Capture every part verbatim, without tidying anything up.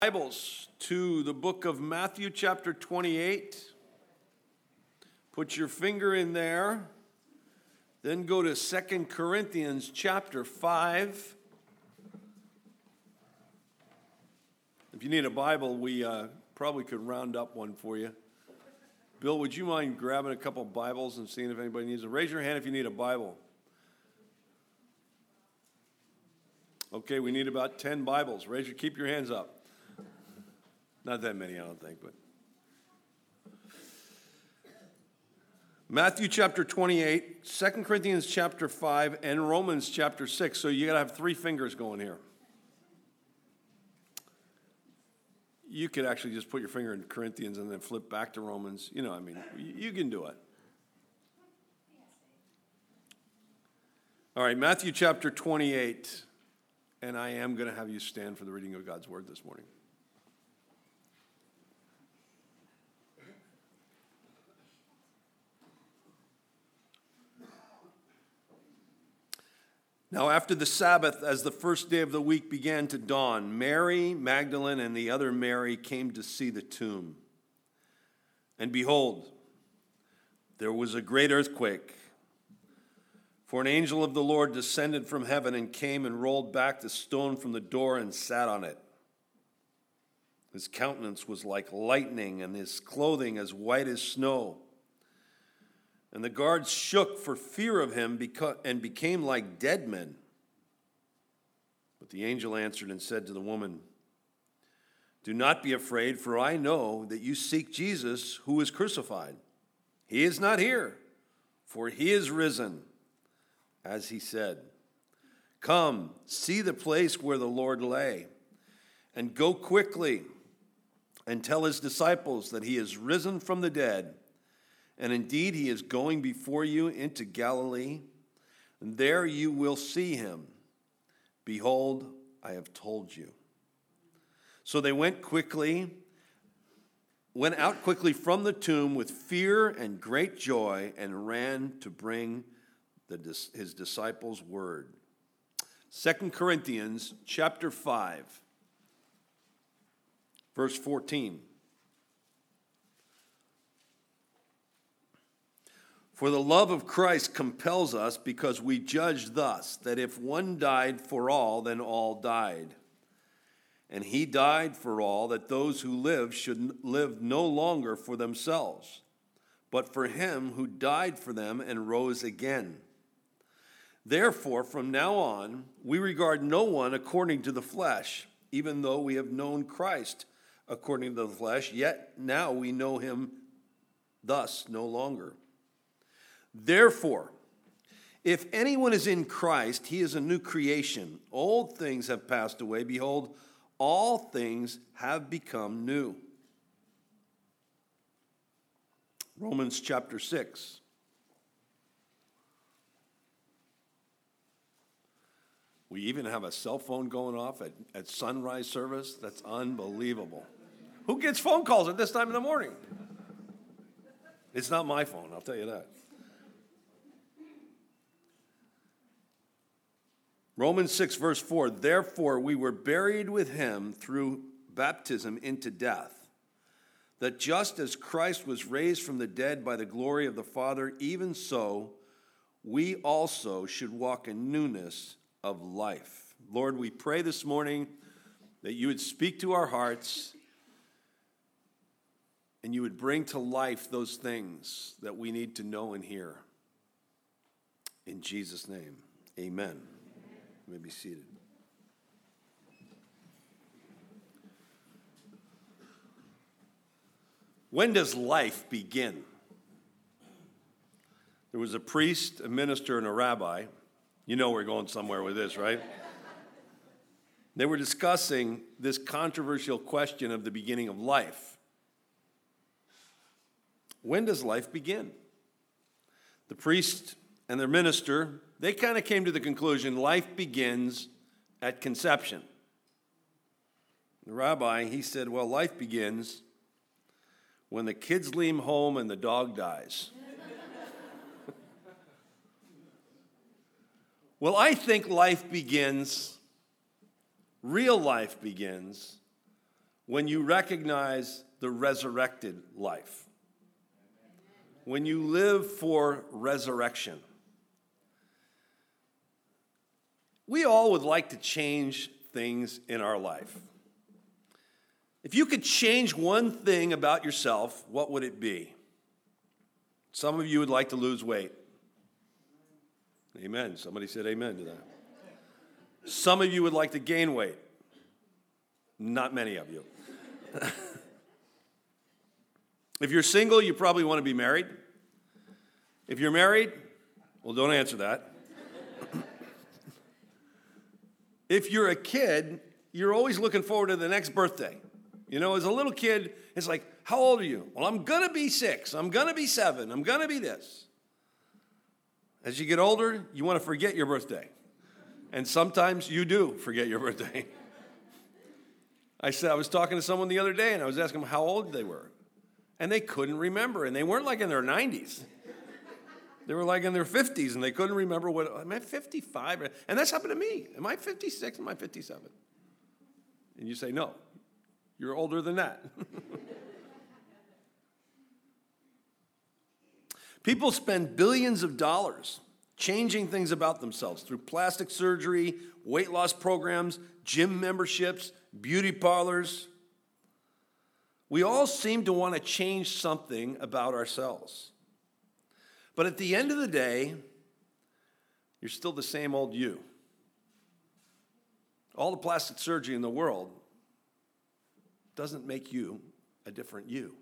Bibles to the book of Matthew chapter twenty-eight. Put your finger in there. Then go to Second Corinthians chapter five. If you need a Bible, we uh, probably could round up one for you. Bill, would you mind grabbing a couple Bibles and seeing if anybody needs it? Raise your hand if you need a Bible. Okay, we need about ten Bibles. Raise your, keep your hands up. Not that many, I don't think, but. Matthew chapter twenty-eight, Second Corinthians chapter five, and Romans chapter six. So you got to have three fingers going here. You could actually just put your finger in Corinthians and then flip back to Romans. You know, I mean, you can do it. All right, Matthew chapter twenty-eight, and I am going to have you stand for the reading of God's word this morning. Now after the Sabbath, as the first day of the week began to dawn, Mary Magdalene and the other Mary came to see the tomb. And behold, there was a great earthquake. For an angel of the Lord descended from heaven and came and rolled back the stone from the door and sat on it. His countenance was like lightning and his clothing as white as snow. And the guards shook for fear of him and became like dead men. But the angel answered and said to the woman, "Do not be afraid, for I know that you seek Jesus who was crucified. He is not here, for he is risen, as he said. Come, see the place where the Lord lay, and go quickly and tell his disciples that he is risen from the dead. And indeed, he is going before you into Galilee, and there you will see him. Behold, I have told you." So they went quickly, went out quickly from the tomb with fear and great joy, and ran to bring the, his disciples word. Second Corinthians chapter five, verse fourteen. For the love of Christ compels us, because we judge thus, that if one died for all, then all died. And he died for all, that those who live should live no longer for themselves, but for him who died for them and rose again. Therefore, from now on, we regard no one according to the flesh, even though we have known Christ according to the flesh, yet now we know him thus no longer. Therefore, if anyone is in Christ, he is a new creation. Old things have passed away. Behold, all things have become new. Romans chapter six. We even have a cell phone going off at, at sunrise service. That's unbelievable. Who gets phone calls at this time in the morning? It's not my phone, I'll tell you that. Romans six, verse four, therefore we were buried with him through baptism into death, that just as Christ was raised from the dead by the glory of the Father, even so we also should walk in newness of life. Lord, we pray this morning that you would speak to our hearts and you would bring to life those things that we need to know and hear. In Jesus' name, amen. You may be seated. When does life begin? There was a priest, a minister, and a rabbi. You know we're going somewhere with this, right? They were discussing this controversial question of the beginning of life. When does life begin? The priest and their minister, they kind of came to the conclusion life begins at conception. The rabbi, he said, well, life begins when the kids leave home and the dog dies. Well, I think life begins, real life begins, when you recognize the resurrected life, when you live for resurrection. We all would like to change things in our life. If you could change one thing about yourself, what would it be? Some of you would like to lose weight. Amen. Somebody said amen to that. Some of you would like to gain weight. Not many of you. If you're single, you probably want to be married. If you're married, well, don't answer that. If you're a kid, you're always looking forward to the next birthday. You know, as a little kid, it's like, how old are you? Well, I'm going to be six. I'm going to be seven. I'm going to be this. As you get older, you want to forget your birthday. And sometimes you do forget your birthday. I said I was talking to someone the other day, and I was asking them how old they were. And they couldn't remember. And they weren't like in their nineties. They were like in their fifties, and they couldn't remember what, am I fifty-five? And that's happened to me. Am I fifty-six? Am I fifty-seven? And you say, no, you're older than that. People spend billions of dollars changing things about themselves through plastic surgery, weight loss programs, gym memberships, beauty parlors. We all seem to want to change something about ourselves. But at the end of the day, you're still the same old you. All the plastic surgery in the world doesn't make you a different you.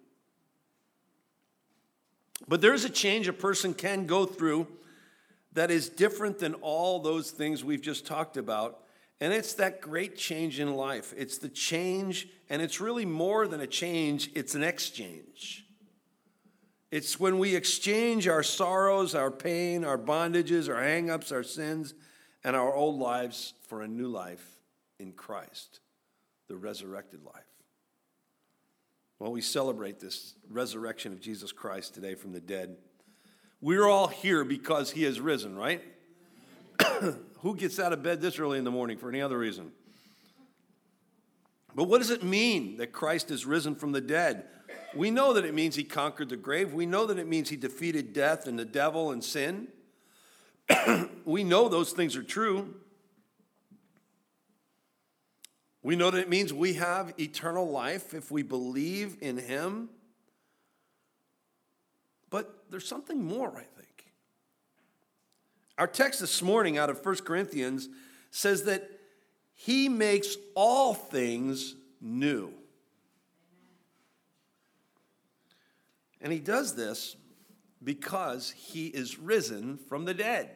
But there is a change a person can go through that is different than all those things we've just talked about. And it's that great change in life. It's the change, and it's really more than a change, it's an exchange. It's when we exchange our sorrows, our pain, our bondages, our hang-ups, our sins, and our old lives for a new life in Christ, the resurrected life. Well, we celebrate this resurrection of Jesus Christ today from the dead. We're all here because he has risen, right? Who gets out of bed this early in the morning for any other reason? But what does it mean that Christ is risen from the dead? We know that it means he conquered the grave. We know that it means he defeated death and the devil and sin. We know those things are true. We know that it means we have eternal life if we believe in him. But there's something more, I think. Our text this morning out of First Corinthians says that he makes all things new. And he does this because he is risen from the dead.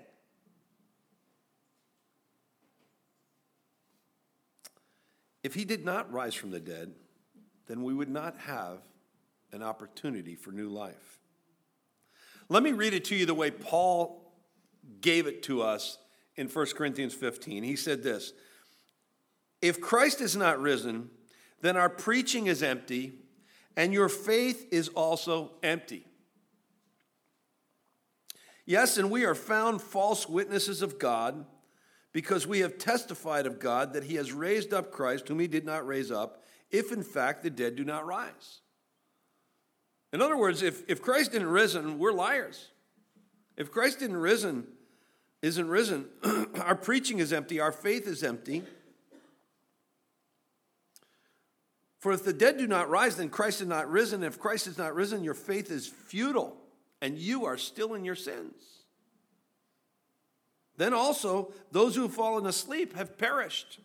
If he did not rise from the dead, then we would not have an opportunity for new life. Let me read it to you the way Paul gave it to us in First Corinthians fifteen. He said this, "If Christ is not risen, then our preaching is empty, and your faith is also empty. Yes, and we are found false witnesses of God, because we have testified of God that he has raised up Christ, whom he did not raise up, if in fact the dead do not rise." In other words, if, if Christ didn't risen, we're liars. If Christ didn't risen, isn't risen, our preaching is empty, our faith is empty. For if the dead do not rise, then Christ is not risen. If Christ is not risen, your faith is futile, and you are still in your sins. Then also, those who have fallen asleep have perished.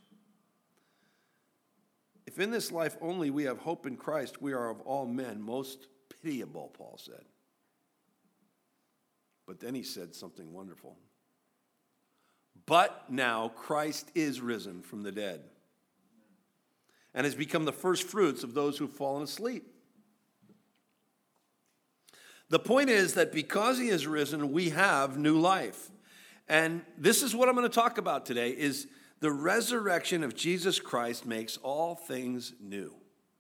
If in this life only we have hope in Christ, we are of all men most pitiable, Paul said. But then he said something wonderful. But now Christ is risen from the dead and has become the first fruits of those who have fallen asleep. The point is that because he is risen, we have new life. And this is what I'm going to talk about today, is the resurrection of Jesus Christ makes all things new.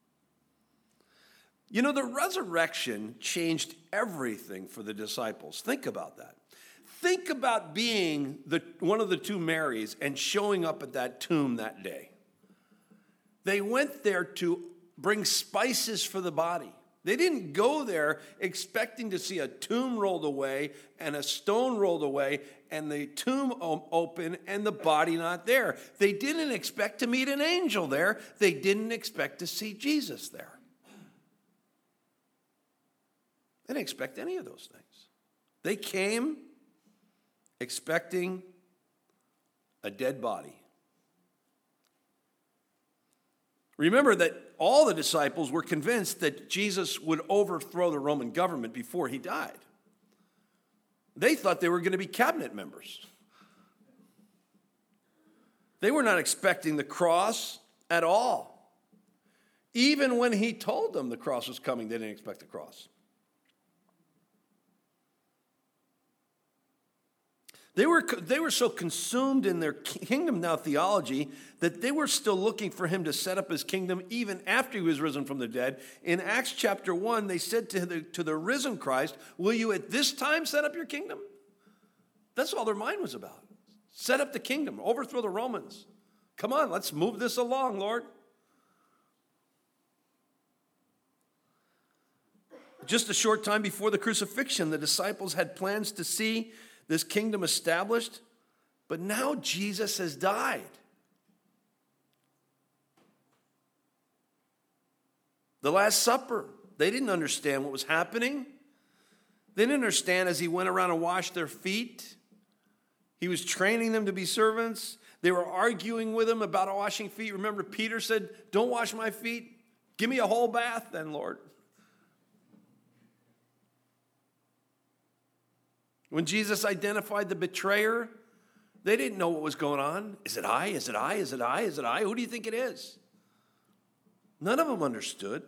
You know, the resurrection changed everything for the disciples. Think about that. Think about being the, one of the two Marys and showing up at that tomb that day. They went there to bring spices for the body. They didn't go there expecting to see a tomb rolled away and a stone rolled away and the tomb open and the body not there. They didn't expect to meet an angel there. They didn't expect to see Jesus there. They didn't expect any of those things. They came expecting a dead body. Remember that all the disciples were convinced that Jesus would overthrow the Roman government before he died. They thought they were going to be cabinet members. They were not expecting the cross at all. Even when he told them the cross was coming, they didn't expect the cross. They were, they were so consumed in their kingdom now theology that they were still looking for him to set up his kingdom even after he was risen from the dead. In Acts chapter one, they said to the, to the risen Christ, will you at this time set up your kingdom? That's all their mind was about. Set up the kingdom, overthrow the Romans. Come on, let's move this along, Lord. Just a short time before the crucifixion, the disciples had plans to see this kingdom established, but now Jesus has died. The Last Supper, they didn't understand what was happening. They didn't understand as he went around and washed their feet. He was training them to be servants. They were arguing with him about washing feet. Remember, Peter said, don't wash my feet. Give me a whole bath then, Lord. When Jesus identified the betrayer, they didn't know what was going on. Is it I? Is it I? Is it I? Is it I? Who do you think it is? None of them understood.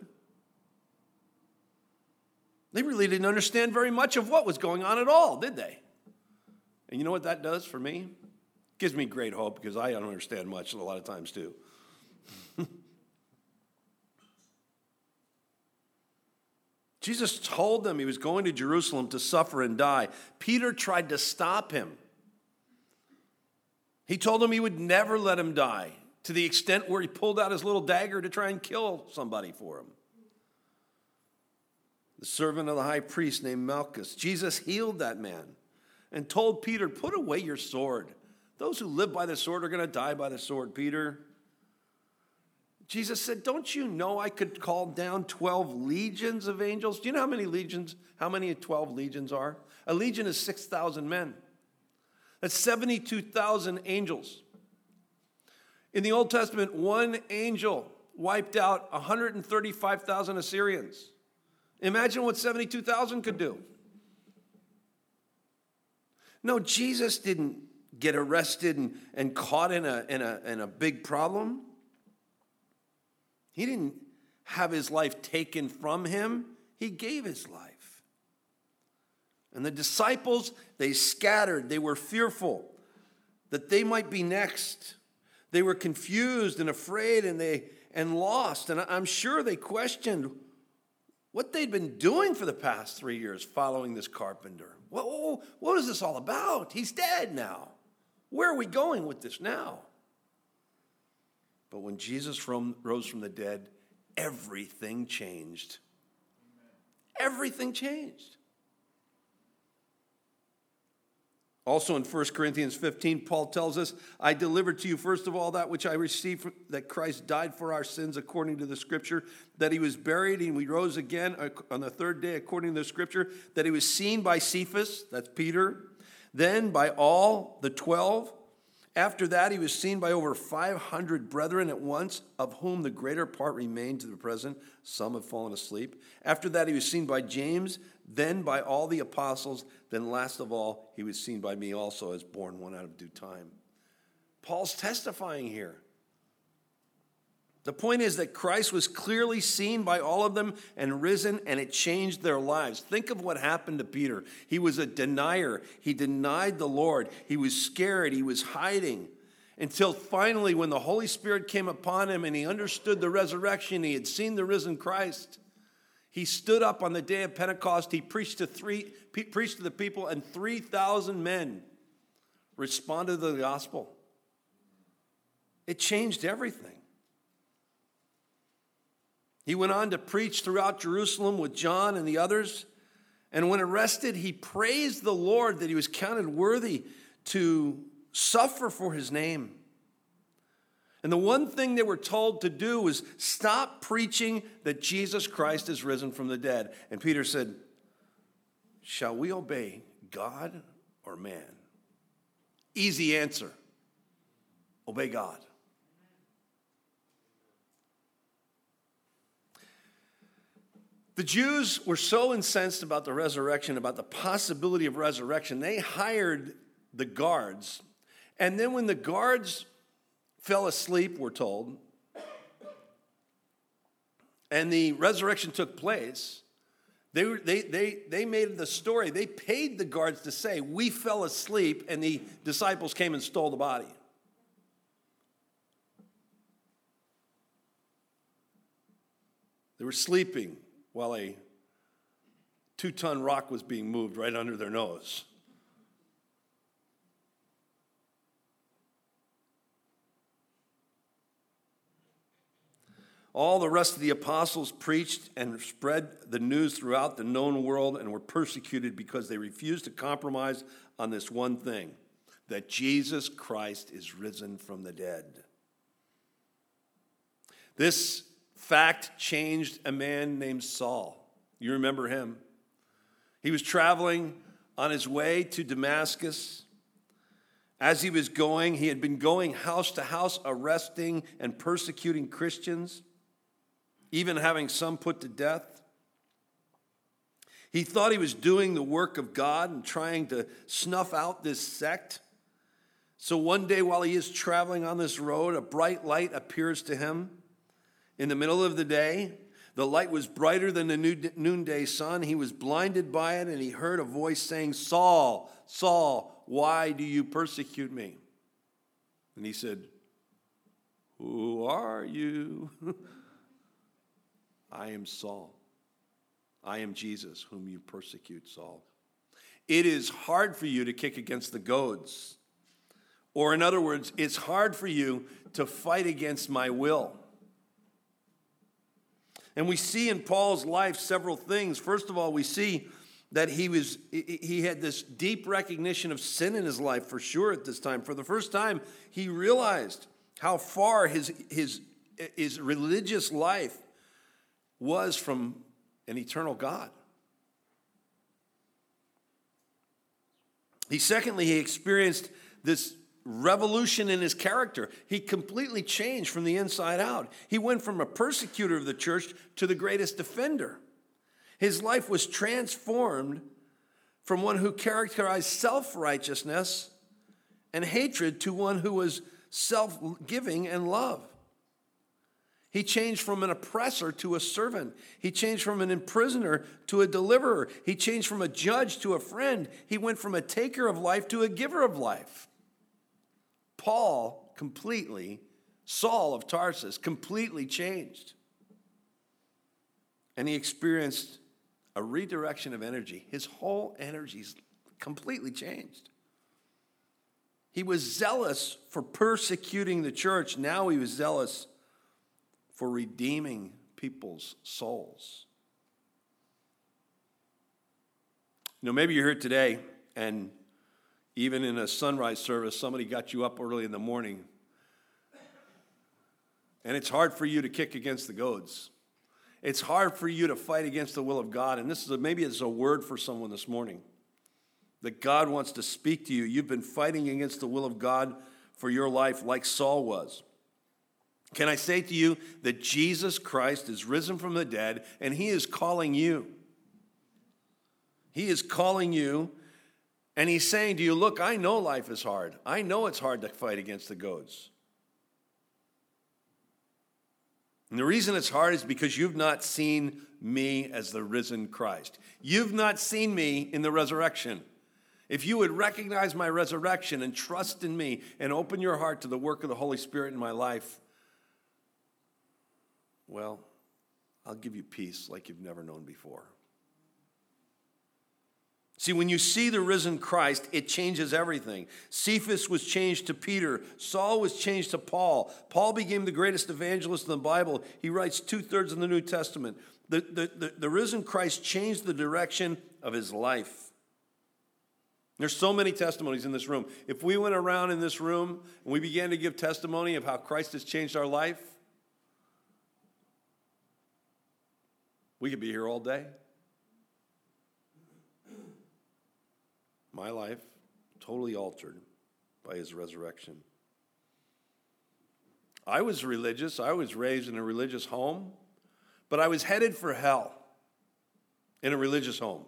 They really didn't understand very much of what was going on at all, did they? And you know what that does for me? It gives me great hope because I don't understand much a lot of times too. Jesus told them he was going to Jerusalem to suffer and die. Peter tried to stop him. He told him he would never let him die, to the extent where he pulled out his little dagger to try and kill somebody for him. The servant of the high priest named Malchus, Jesus healed that man and told Peter, put away your sword. Those who live by the sword are going to die by the sword, Peter. Jesus said, don't you know I could call down twelve legions of angels? Do you know how many legions, how many twelve legions are? A legion is six thousand men. That's seventy-two thousand angels. In the Old Testament, one angel wiped out one hundred thirty-five thousand Assyrians. Imagine what seventy-two thousand could do. No, Jesus didn't get arrested and, and caught in a, in, a, in a big problem. He didn't have his life taken from him. He gave his life. And the disciples, they scattered. They were fearful that they might be next. They were confused and afraid and they and lost. And I'm sure they questioned what they'd been doing for the past three years following this carpenter. What, what is this all about? He's dead now. Where are we going with this now? But when Jesus from, rose from the dead, everything changed. Everything changed. Also in First Corinthians fifteen, Paul tells us, I delivered to you first of all that which I received, from, that Christ died for our sins according to the Scripture, that he was buried and we rose again on the third day according to the Scripture, that he was seen by Cephas, that's Peter, then by all the twelve. After that, he was seen by over five hundred brethren at once, of whom the greater part remain to the present. Some have fallen asleep. After that, he was seen by James, then by all the apostles. Then last of all, he was seen by me also, as born one out of due time. Paul's testifying here. The point is that Christ was clearly seen by all of them and risen, and it changed their lives. Think of what happened to Peter. He was a denier. He denied the Lord. He was scared. He was hiding. Until finally, when the Holy Spirit came upon him and he understood the resurrection, he had seen the risen Christ. He stood up on the day of Pentecost. He preached to three, preached to the people, and three thousand men responded to the gospel. It changed everything. He went on to preach throughout Jerusalem with John and the others. And when arrested, he praised the Lord that he was counted worthy to suffer for his name. And the one thing they were told to do was stop preaching that Jesus Christ is risen from the dead. And Peter said, shall we obey God or man? Easy answer. Obey God. The Jews were so incensed about the resurrection, about the possibility of resurrection, they hired the guards. And then when the guards fell asleep, we're told, and the resurrection took place, they, they, they, they made the story. They paid the guards to say, we fell asleep, and the disciples came and stole the body. They were sleeping while a two-ton rock was being moved right under their nose. All the rest of the apostles preached and spread the news throughout the known world and were persecuted because they refused to compromise on this one thing, that Jesus Christ is risen from the dead. This fact changed a man named Saul. You remember him. He was traveling on his way to Damascus. As he was going, he had been going house to house, arresting and persecuting Christians, even having some put to death. He thought he was doing the work of God and trying to snuff out this sect. So one day while he is traveling on this road, a bright light appears to him in the middle of the day. The light was brighter than the noonday sun. He was blinded by it, and he heard a voice saying, Saul, Saul, why do you persecute me? And he said, who are you? I am Saul. I am Jesus, whom you persecute, Saul. It is hard for you to kick against the goads. Or in other words, it's hard for you to fight against my will. And we see in Paul's life several things. First of all, we see that he was he had this deep recognition of sin in his life for sure at this time. For the first time, he realized how far his his his religious life was from an eternal God. He secondly, he experienced this revolution in his character. He completely changed from the inside out. He went from a persecutor of the church to the greatest defender. His life was transformed from one who characterized self-righteousness and hatred to one who was self-giving and love. He changed from an oppressor to a servant. He changed from an imprisoner to a deliverer. He changed from a judge to a friend. He went from a taker of life to a giver of life. Paul completely, Saul of Tarsus, completely changed. And he experienced a redirection of energy. His whole energy's completely changed. He was zealous for persecuting the church. Now he was zealous for redeeming people's souls. You know, maybe you're here today and even in a sunrise service, somebody got you up early in the morning. And it's hard for you to kick against the goads. It's hard for you to fight against the will of God. And this is a, maybe it's a word for someone this morning. That God wants to speak to you. You've been fighting against the will of God for your life like Saul was. Can I say to you that Jesus Christ is risen from the dead and he is calling you. He is calling you. And he's saying to you, look, I know life is hard. I know it's hard to fight against the goads. And the reason it's hard is because you've not seen me as the risen Christ. You've not seen me in the resurrection. If you would recognize my resurrection and trust in me and open your heart to the work of the Holy Spirit in my life, well, I'll give you peace like you've never known before. See, when you see the risen Christ, it changes everything. Cephas was changed to Peter. Saul was changed to Paul. Paul became the greatest evangelist in the Bible. He writes two-thirds of the New Testament. The, the, the, the risen Christ changed the direction of his life. There's so many testimonies in this room. If we went around in this room and we began to give testimony of how Christ has changed our life, we could be here all day. My life totally altered by his resurrection. I was religious. I was raised in a religious home, but I was headed for hell in a religious home.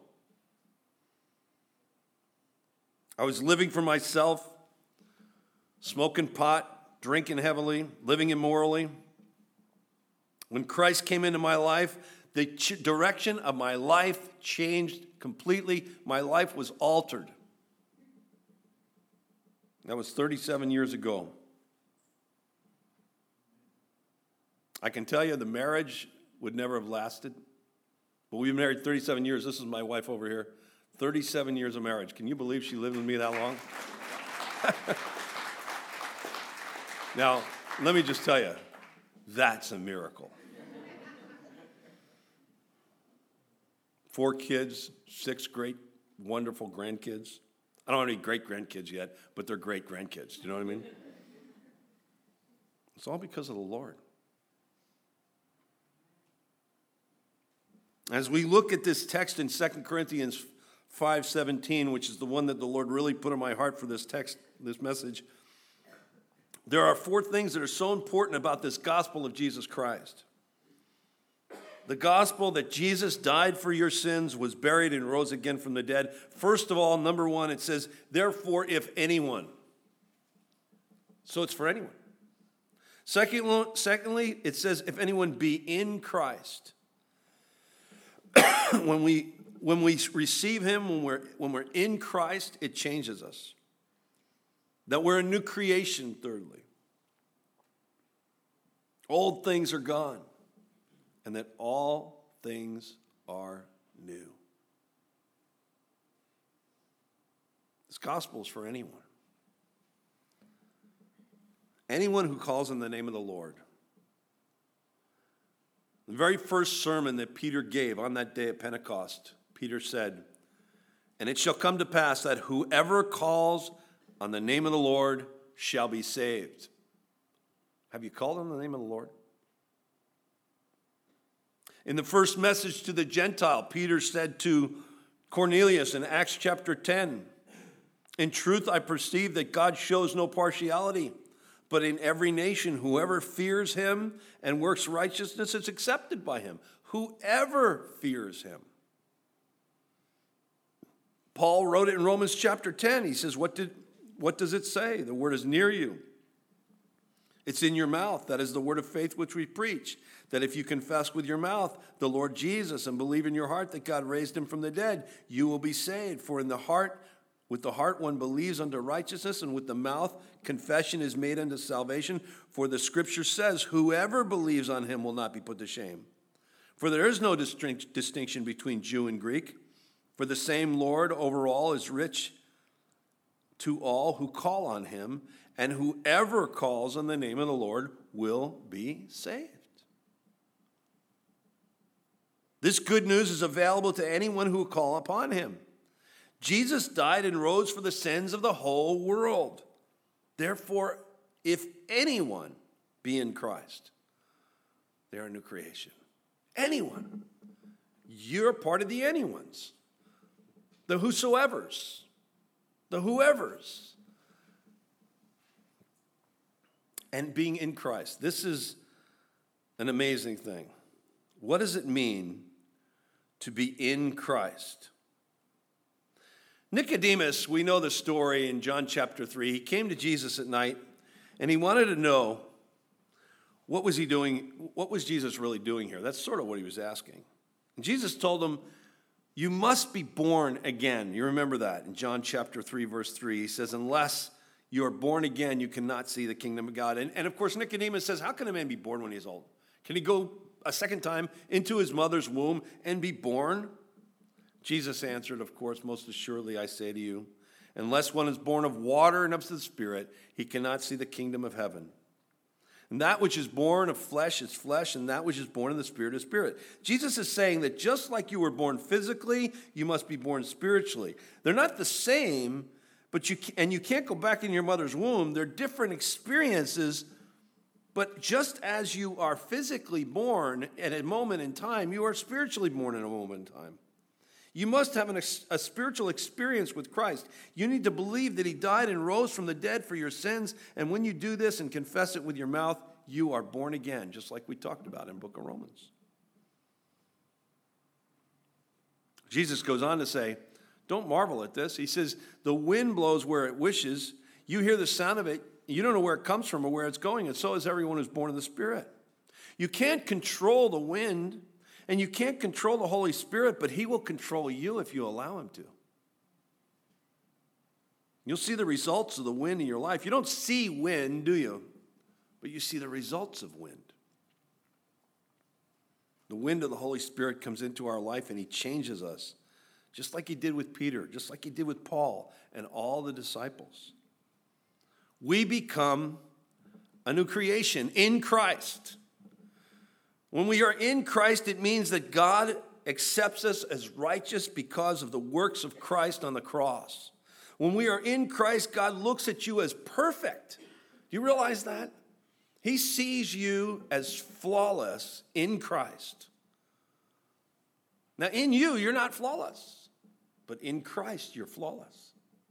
I was living for myself, smoking pot, drinking heavily, living immorally. When Christ came into my life, the ch- direction of my life changed completely. My life was altered. That was thirty-seven years ago. I can tell you the marriage would never have lasted. But we've been married thirty-seven years. This is my wife over here. thirty-seven years of marriage. Can you believe she lived with me that long? Now, let me just tell you, that's a miracle. Four kids, six great, wonderful grandkids. I don't have any great-grandkids yet, but they're great-grandkids. Do you know what I mean? It's all because of the Lord. As we look at this text in Second Corinthians five seventeen, which is the one that the Lord really put in my heart for this text, this message, there are four things that are so important about this gospel of Jesus Christ. The gospel that Jesus died for your sins, was buried, and rose again from the dead. First of all, number one, it says, therefore, if anyone. So it's for anyone. Second, secondly, it says, if anyone be in Christ. when we when we receive him, when we're when we're in Christ, it changes us. That we're a new creation, thirdly. Old things are gone. And that all things are new. This gospel is for anyone. Anyone who calls on the name of the Lord. The very first sermon that Peter gave on that day at Pentecost, Peter said, and it shall come to pass that whoever calls on the name of the Lord shall be saved. Have you called on the name of the Lord? In the first message to the Gentile, Peter said to Cornelius in Acts chapter ten, in truth I perceive that God shows no partiality, but in every nation whoever fears him and works righteousness is accepted by him. Whoever fears him. Paul wrote it in Romans chapter ten. He says, what, did, what does it say? The word is near you. It's in your mouth. That is the word of faith which we preach. That if you confess with your mouth the Lord Jesus and believe in your heart that God raised him from the dead, you will be saved. For in the heart, with the heart one believes unto righteousness, and with the mouth confession is made unto salvation. For the scripture says, whoever believes on him will not be put to shame. For there is no distinct, distinction between Jew and Greek. For the same Lord over all is rich to all who call on him, and whoever calls on the name of the Lord will be saved. This good news is available to anyone who will call upon him. Jesus died and rose for the sins of the whole world. Therefore, if anyone be in Christ, they are a new creation. Anyone. You're part of the anyones. The whosoevers. The whoever's. And being in Christ. This is an amazing thing. What does it mean to be in Christ? Nicodemus, we know the story in John chapter three. He came to Jesus at night, and he wanted to know, what was he doing? What was Jesus really doing here? That's sort of what he was asking. And Jesus told him, you must be born again. You remember that in John chapter three, verse three. He says, unless you are born again, you cannot see the kingdom of God. And, and of course, Nicodemus says, how can a man be born when he's old? Can he go a second time into his mother's womb and be born? Jesus answered, of course, most assuredly I say to you, unless one is born of water and of the Spirit, he cannot see the kingdom of heaven. And that which is born of flesh is flesh, and that which is born of the Spirit is spirit. Jesus is saying that just like you were born physically, you must be born spiritually. They're not the same, but you and you can't go back in your mother's womb. They're different experiences, but just as you are physically born at a moment in time, you are spiritually born in a moment in time. You must have an, a spiritual experience with Christ. You need to believe that he died and rose from the dead for your sins. And when you do this and confess it with your mouth, you are born again, just like we talked about in the book of Romans. Jesus goes on to say, don't marvel at this. He says, the wind blows where it wishes. You hear the sound of it. You don't know where it comes from or where it's going. And so is everyone who's born of the Spirit. You can't control the wind. And you can't control the Holy Spirit, but he will control you if you allow him to. You'll see the results of the wind in your life. You don't see wind, do you? But you see the results of wind. The wind of the Holy Spirit comes into our life and he changes us, just like he did with Peter, just like he did with Paul and all the disciples. We become a new creation in Christ. When we are in Christ, it means that God accepts us as righteous because of the works of Christ on the cross. When we are in Christ, God looks at you as perfect. Do you realize that? He sees you as flawless in Christ. Now, in you, you're not flawless, but in Christ, you're flawless.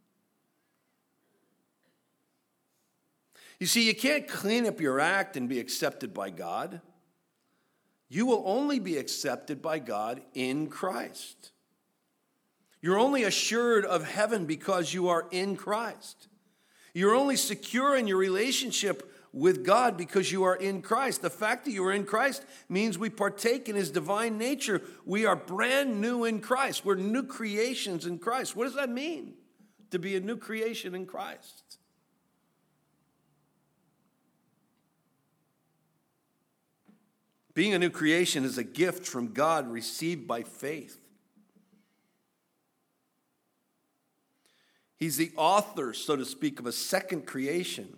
You see, you can't clean up your act and be accepted by God. You will only be accepted by God in Christ. You're only assured of heaven because you are in Christ. You're only secure in your relationship with God because you are in Christ. The fact that you are in Christ means we partake in his divine nature. We are brand new in Christ. We're new creations in Christ. What does that mean, to be a new creation in Christ? Being a new creation is a gift from God received by faith. He's the author, so to speak, of a second creation.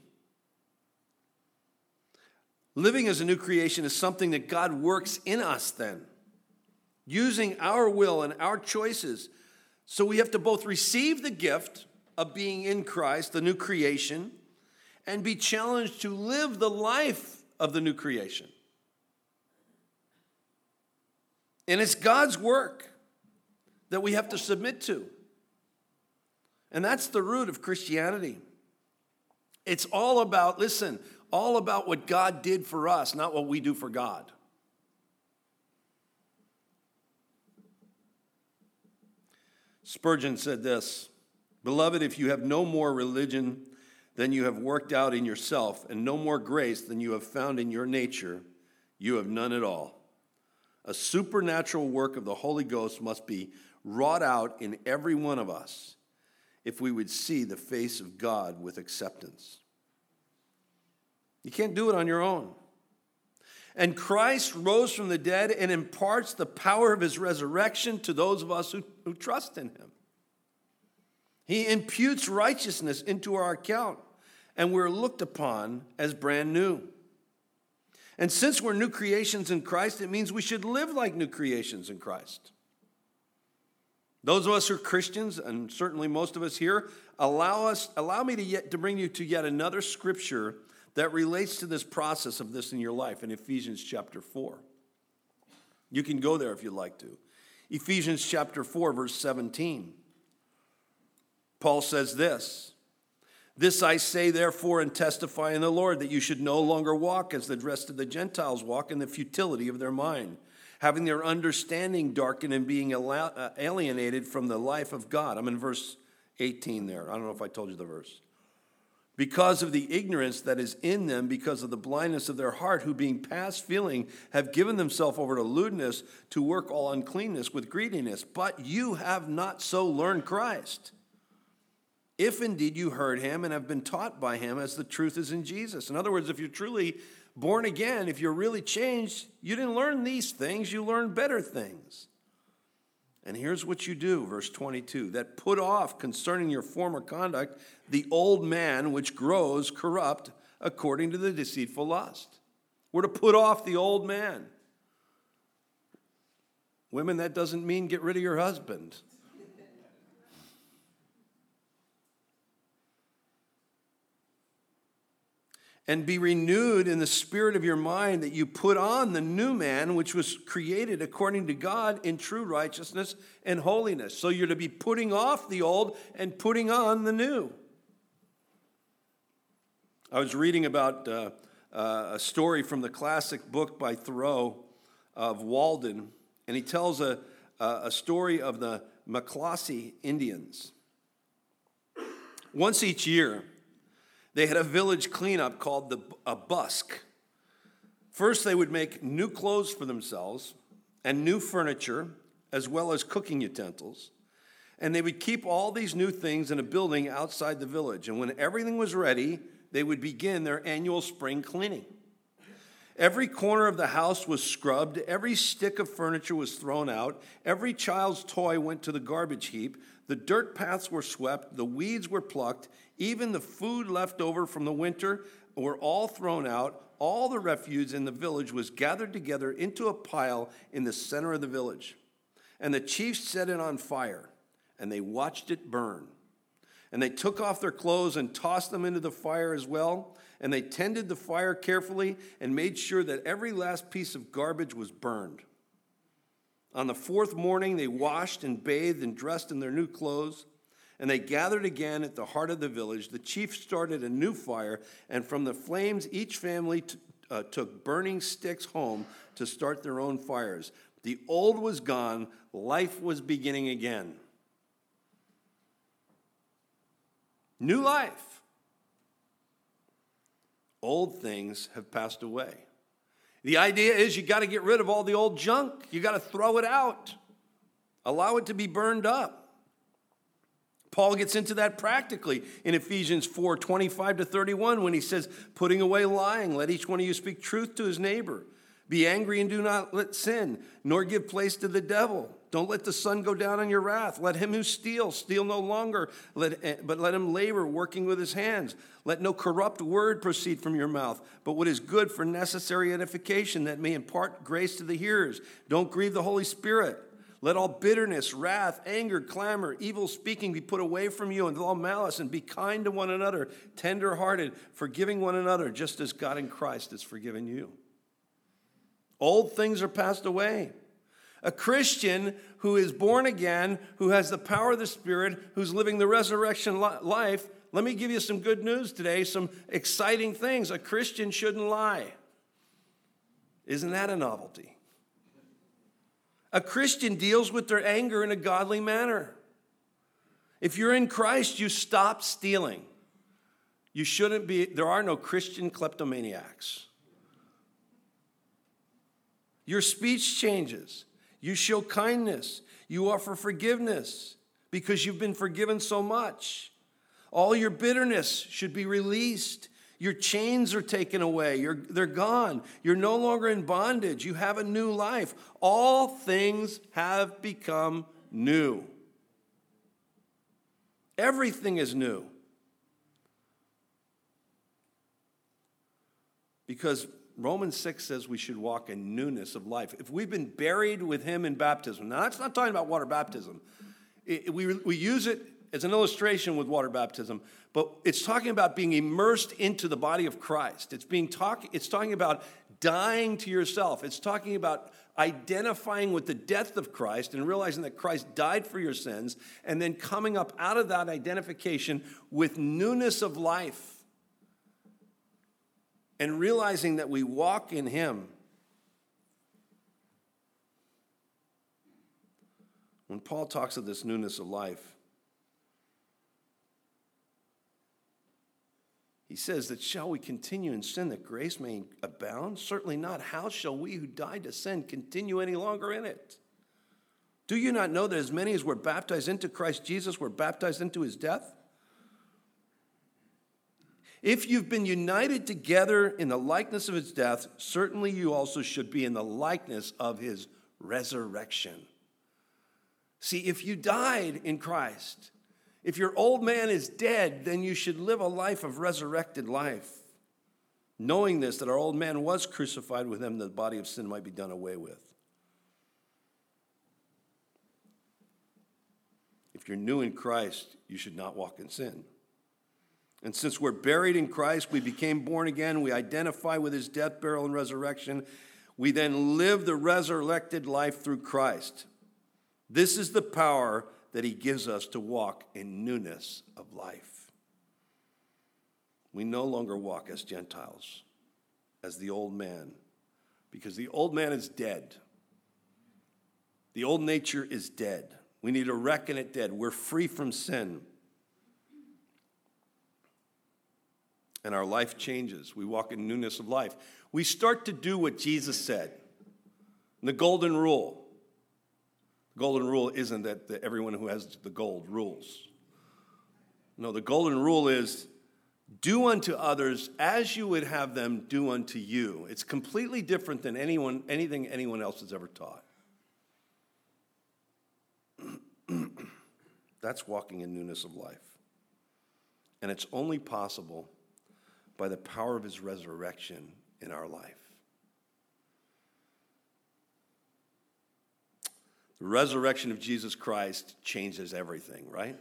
Living as a new creation is something that God works in us then, using our will and our choices. So we have to both receive the gift of being in Christ, the new creation, and be challenged to live the life of the new creation. And it's God's work that we have to submit to. And that's the root of Christianity. It's all about, listen, all about what God did for us, not what we do for God. Spurgeon said this, "Beloved, if you have no more religion than you have worked out in yourself, and no more grace than you have found in your nature, you have none at all. A supernatural work of the Holy Ghost must be wrought out in every one of us if we would see the face of God with acceptance." You can't do it on your own. And Christ rose from the dead and imparts the power of his resurrection to those of us who, who trust in him. He imputes righteousness into our account, and we're looked upon as brand new. And since we're new creations in Christ, it means we should live like new creations in Christ. Those of us who are Christians, and certainly most of us here, allow us, allow me to, yet, to bring you to yet another scripture that relates to this process of this in your life in Ephesians chapter four. You can go there if you'd like to. Ephesians chapter four, verse seventeen. Paul says this, "This I say therefore and testify in the Lord, that you should no longer walk as the rest of the Gentiles walk in the futility of their mind, having their understanding darkened and being alienated from the life of God." I'm in verse eighteen there. I don't know if I told you the verse. "Because of the ignorance that is in them, because of the blindness of their heart, who being past feeling have given themselves over to lewdness, to work all uncleanness with greediness. But you have not so learned Christ, if indeed you heard him and have been taught by him as the truth is in Jesus." In other words, if you're truly born again, if you're really changed, you didn't learn these things, you learned better things. And here's what you do, verse twenty-two, that put off concerning your former conduct the old man which grows corrupt according to the deceitful lust. We're to put off the old man. Women, that doesn't mean get rid of your husband. And be renewed in the spirit of your mind, that you put on the new man, which was created according to God in true righteousness and holiness. So you're to be putting off the old and putting on the new. I was reading about uh, uh, a story from the classic book by Thoreau of Walden, and he tells a, a story of the Maclossie Indians. Once each year, they had a village cleanup called the, a busk. First, they would make new clothes for themselves and new furniture, as well as cooking utensils. And they would keep all these new things in a building outside the village. And when everything was ready, they would begin their annual spring cleaning. Every corner of the house was scrubbed. Every stick of furniture was thrown out. Every child's toy went to the garbage heap. The dirt paths were swept. The weeds were plucked. Even the food left over from the winter were all thrown out. All the refuse in the village was gathered together into a pile in the center of the village. And the chiefs set it on fire, and they watched it burn. And they took off their clothes and tossed them into the fire as well. And they tended the fire carefully and made sure that every last piece of garbage was burned. On the fourth morning, they washed and bathed and dressed in their new clothes. And they gathered again at the heart of the village. The chief started a new fire, and from the flames each family t- uh, took burning sticks home to start their own fires. The old was gone, life was beginning again. New life. Old things have passed away. The idea is you got to get rid of all the old junk. You got to throw it out. Allow it to be burned up. Paul gets into that practically in Ephesians four, twenty-five to thirty-one when he says, putting away lying, let each one of you speak truth to his neighbor. Be angry and do not let sin, nor give place to the devil. Don't let the sun go down on your wrath. Let him who steals, steal no longer, let, but let him labor, working with his hands. Let no corrupt word proceed from your mouth, but what is good for necessary edification, that may impart grace to the hearers. Don't grieve the Holy Spirit. Let all bitterness, wrath, anger, clamor, evil speaking be put away from you, and all malice, and be kind to one another, tender-hearted, forgiving one another, just as God in Christ has forgiven you. Old things are passed away. A Christian who is born again, who has the power of the Spirit, who's living the resurrection life, let me give you some good news today, some exciting things. A Christian shouldn't lie. Isn't that a novelty? A Christian deals with their anger in a godly manner. If you're in Christ, you stop stealing. You shouldn't be, there are no Christian kleptomaniacs. Your speech changes. You show kindness. You offer forgiveness because you've been forgiven so much. All your bitterness should be released. Your chains are taken away. You're, they're gone. You're no longer in bondage. You have a new life. All things have become new. Everything is new. Because Romans six says we should walk in newness of life. If we've been buried with him in baptism, now that's not talking about water baptism. It, we, we use it as an illustration with water baptism, but it's talking about being immersed into the body of Christ. It's being talk, it's talking about dying to yourself. It's talking about identifying with the death of Christ and realizing that Christ died for your sins, and then coming up out of that identification with newness of life. And realizing that we walk in him. When Paul talks of this newness of life, he says that shall we continue in sin that grace may abound? Certainly not. How shall we who died to sin continue any longer in it? Do you not know that as many as were baptized into Christ Jesus were baptized into his death? If you've been united together in the likeness of his death, certainly you also should be in the likeness of his resurrection. See, if you died in Christ, if your old man is dead, then you should live a life of resurrected life, knowing this, that our old man was crucified with him, that the body of sin might be done away with. If you're new in Christ, you should not walk in sin. And since we're buried in Christ, we became born again, we identify with his death, burial, and resurrection. We then live the resurrected life through Christ. This is the power that he gives us to walk in newness of life. We no longer walk as Gentiles, as the old man, because the old man is dead. The old nature is dead. We need to reckon it dead. We're free from sin. And our life changes. We walk in newness of life. We start to do what Jesus said. The golden rule. The golden rule isn't that the, everyone who has the gold rules. No, the golden rule is do unto others as you would have them do unto you. It's completely different than anyone, anything anyone else has ever taught. That's walking in newness of life. And it's only possible by the power of his resurrection in our life. The resurrection of Jesus Christ changes everything, right?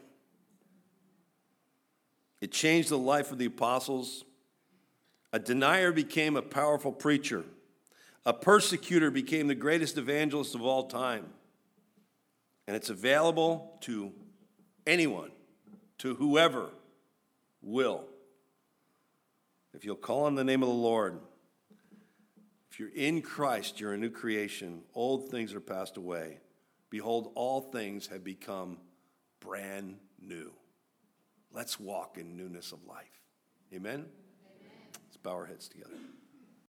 It changed the life of the apostles. A denier became a powerful preacher. A persecutor became the greatest evangelist of all time. And it's available to anyone, to whoever will. If you'll call on the name of the Lord, if you're in Christ, you're a new creation. Old things are passed away. Behold, all things have become brand new. Let's walk in newness of life. Amen? Amen. Let's bow our heads together.